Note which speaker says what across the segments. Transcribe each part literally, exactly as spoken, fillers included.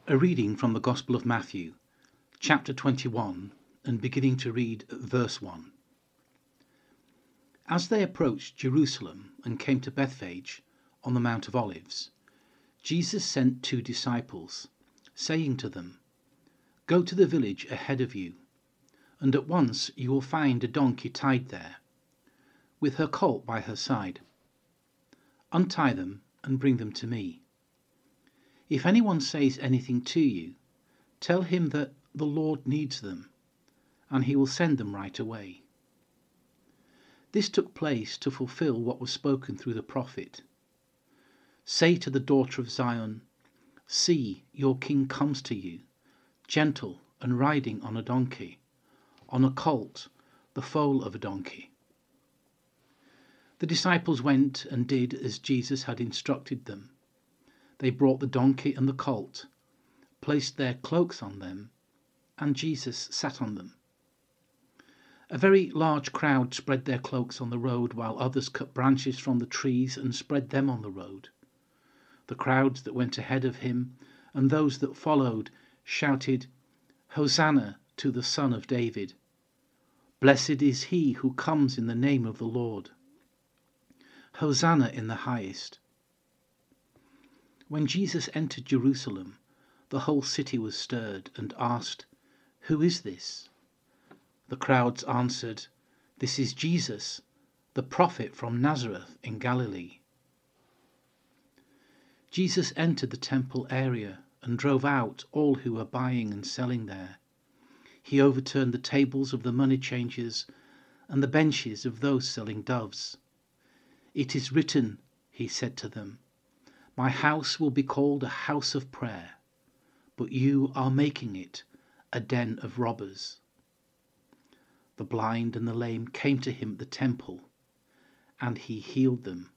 Speaker 1: A reading from the Gospel of Matthew, chapter twenty-one, and beginning to read at verse one. As they approached Jerusalem and came to Bethphage on the Mount of Olives, Jesus sent two disciples, saying to them, "Go to the village ahead of you, and at once you will find a donkey tied there, with her colt by her side. Untie them and bring them to me. If anyone says anything to you, tell him that the Lord needs them, and he will send them right away." This took place to fulfill what was spoken through the prophet. "Say to the daughter of Zion, see, your king comes to you, gentle and riding on a donkey, on a colt, the foal of a donkey." The disciples went and did as Jesus had instructed them. They brought the donkey and the colt, placed their cloaks on them, and Jesus sat on them. A very large crowd spread their cloaks on the road, while others cut branches from the trees and spread them on the road. The crowds that went ahead of him and those that followed shouted, "Hosanna to the Son of David! Blessed is he who comes in the name of the Lord! Hosanna in the highest!" When Jesus entered Jerusalem, the whole city was stirred and asked, "Who is this?" The crowds answered, "This is Jesus, the prophet from Nazareth in Galilee." Jesus entered the temple area and drove out all who were buying and selling there. He overturned the tables of the money changers and the benches of those selling doves. "It is written," he said to them, "My house will be called a house of prayer, but you are making it a den of robbers." The blind and the lame came to him at the temple, and he healed them.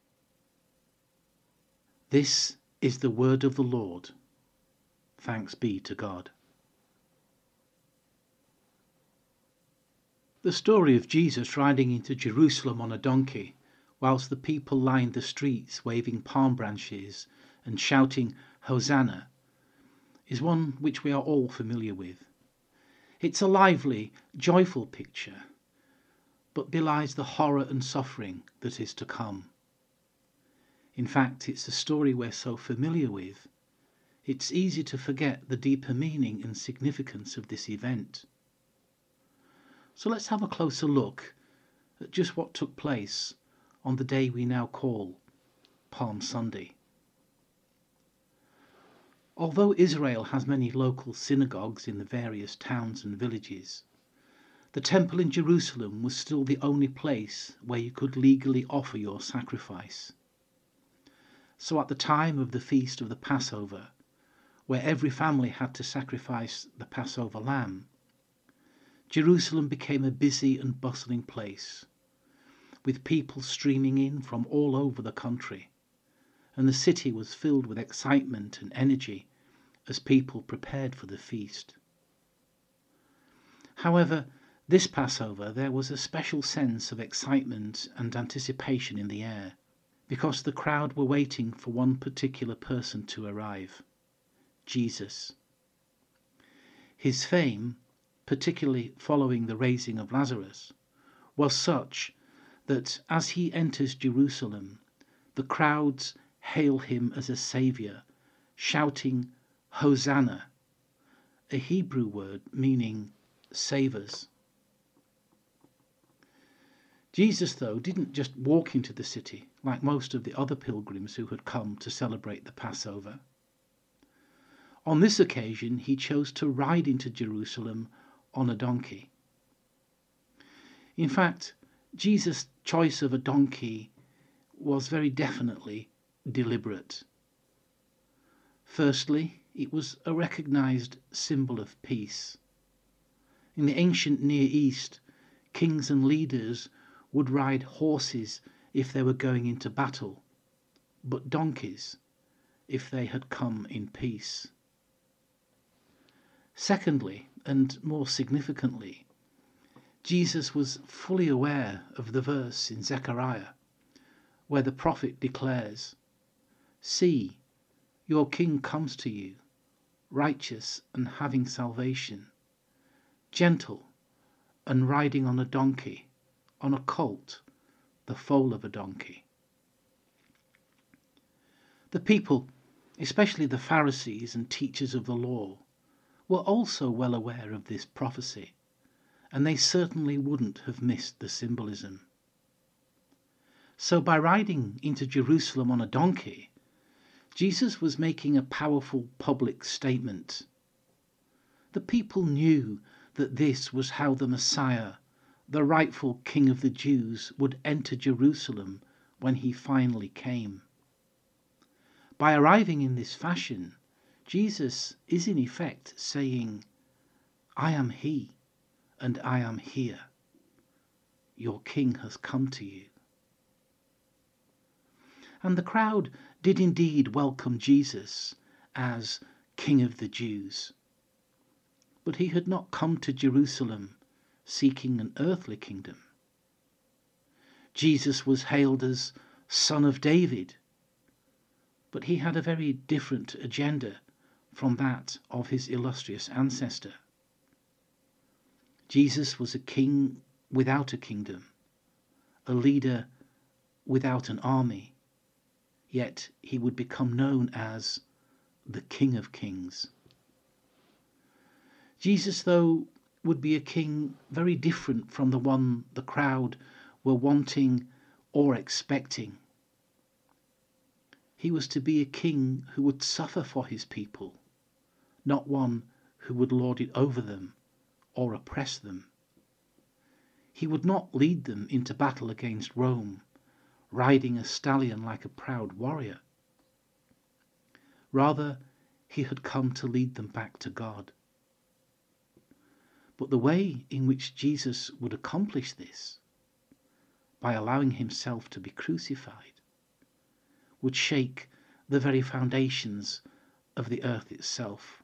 Speaker 1: This is the word of the Lord. Thanks be to God. The story of Jesus riding into Jerusalem on a donkey, whilst the people lined the streets waving palm branches and shouting "Hosanna," is one which we are all familiar with. It's a lively, joyful picture, but belies the horror and suffering that is to come. In fact, it's a story we're so familiar with, it's easy to forget the deeper meaning and significance of this event. So let's have a closer look at just what took place on the day we now call Palm Sunday. Although Israel has many local synagogues in the various towns and villages, the temple in Jerusalem was still the only place where you could legally offer your sacrifice. So at the time of the feast of the Passover, where every family had to sacrifice the Passover lamb, Jerusalem became a busy and bustling place, with people streaming in from all over the country, and the city was filled with excitement and energy as people prepared for the feast. However, this Passover there was a special sense of excitement and anticipation in the air, because the crowd were waiting for one particular person to arrive, Jesus. His fame, particularly following the raising of Lazarus, was such that as he enters Jerusalem, the crowds hail him as a saviour, shouting "Hosanna," a Hebrew word meaning "save us." Jesus, though, didn't just walk into the city like most of the other pilgrims who had come to celebrate the Passover. On this occasion, he chose to ride into Jerusalem on a donkey. In fact, Jesus' choice of a donkey was very definitely deliberate. Firstly, it was a recognized symbol of peace. In the ancient Near East, kings and leaders would ride horses if they were going into battle, but donkeys if they had come in peace. Secondly, and more significantly, Jesus was fully aware of the verse in Zechariah where the prophet declares, "See, your king comes to you, righteous and having salvation, gentle and riding on a donkey, on a colt, the foal of a donkey. The people, especially the Pharisees and teachers of the law, were also well aware of this prophecy, and they certainly wouldn't have missed the symbolism. So by riding into Jerusalem on a donkey, Jesus was making a powerful public statement. The people knew that this was how the Messiah, the rightful King of the Jews, would enter Jerusalem when he finally came. By arriving in this fashion, Jesus is in effect saying, "I am he, and I am here. Your King has come to you." And the crowd did indeed welcome Jesus as King of the Jews. But he had not come to Jerusalem seeking an earthly kingdom. Jesus was hailed as Son of David, but he had a very different agenda from that of his illustrious ancestor. Jesus was a king without a kingdom, a leader without an army, yet he would become known as the King of Kings. Jesus, though, would be a king very different from the one the crowd were wanting or expecting. He was to be a king who would suffer for his people, not one who would lord it over them or oppress them. He would not lead them into battle against Rome, riding a stallion like a proud warrior. Rather, he had come to lead them back to God. But the way in which Jesus would accomplish this, by allowing himself to be crucified, would shake the very foundations of the earth itself.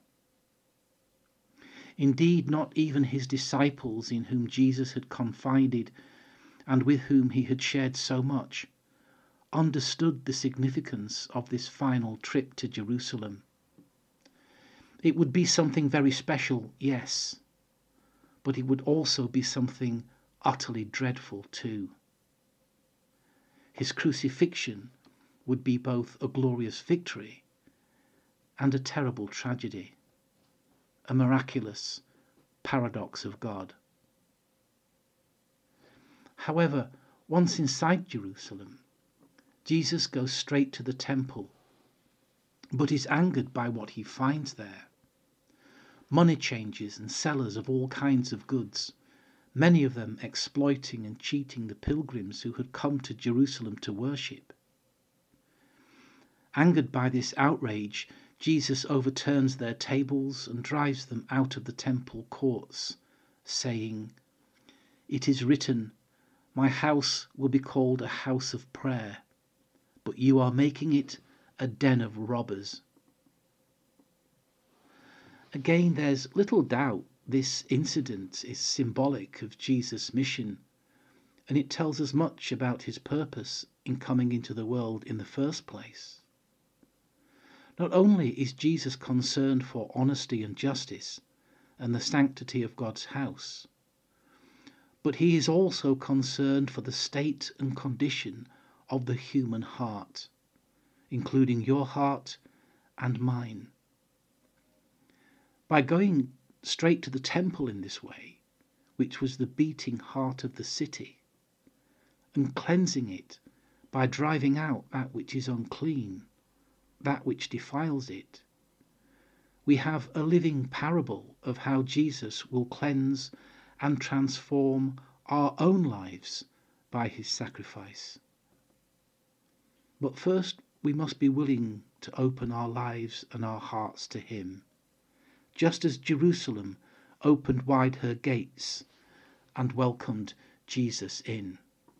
Speaker 1: Indeed, not even his disciples, in whom Jesus had confided and with whom he had shared so much, understood the significance of this final trip to Jerusalem. It would be something very special, yes, but it would also be something utterly dreadful too. His crucifixion would be both a glorious victory and a terrible tragedy, a miraculous paradox of God. However, once inside Jerusalem, Jesus goes straight to the temple, but is angered by what he finds there. Money changers and sellers of all kinds of goods, many of them exploiting and cheating the pilgrims who had come to Jerusalem to worship. Angered by this outrage, Jesus overturns their tables and drives them out of the temple courts, saying, "It is written, my house will be called a house of prayer, but you are making it a den of robbers." Again, there's little doubt this incident is symbolic of Jesus' mission, and it tells us much about his purpose in coming into the world in the first place. Not only is Jesus concerned for honesty and justice and the sanctity of God's house, but he is also concerned for the state and condition of the human heart, including your heart and mine. By going straight to the temple in this way, which was the beating heart of the city, and cleansing it by driving out that which is unclean, that which defiles it, we have a living parable of how Jesus will cleanse and transform our own lives by his sacrifice. But first we must be willing to open our lives and our hearts to him, just as Jerusalem opened wide her gates and welcomed Jesus in.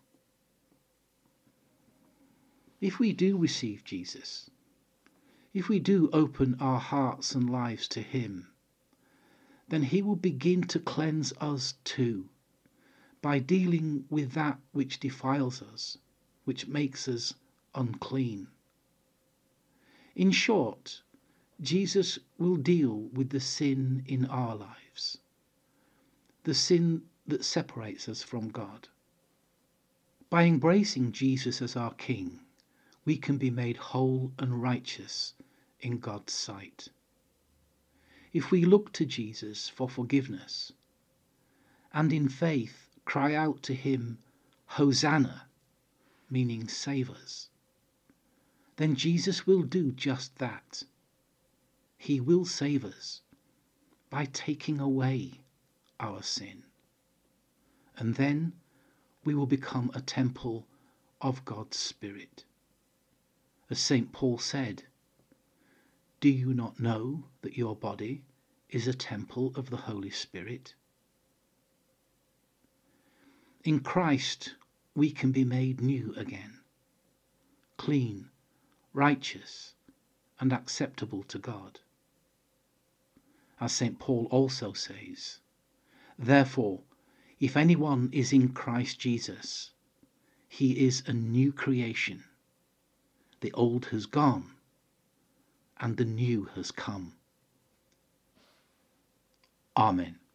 Speaker 1: If we do receive Jesus, if we do open our hearts and lives to him, then he will begin to cleanse us too, by dealing with that which defiles us, which makes us unclean. In short, Jesus will deal with the sin in our lives, the sin that separates us from God. By embracing Jesus as our King, we can be made whole and righteous in God's sight. If we look to Jesus for forgiveness, and in faith cry out to him, Hosanna, meaning save us, then Jesus will do just that. He will save us by taking away our sin. And then we will become a temple of God's Spirit. As Saint Paul said, do you not know that your body is a temple of the Holy Spirit? In Christ we can be made new again, clean, righteous, and acceptable to God. As Saint Paul also says, therefore, if anyone is in Christ Jesus, he is a new creation. The old has gone, and the new has come. Amen.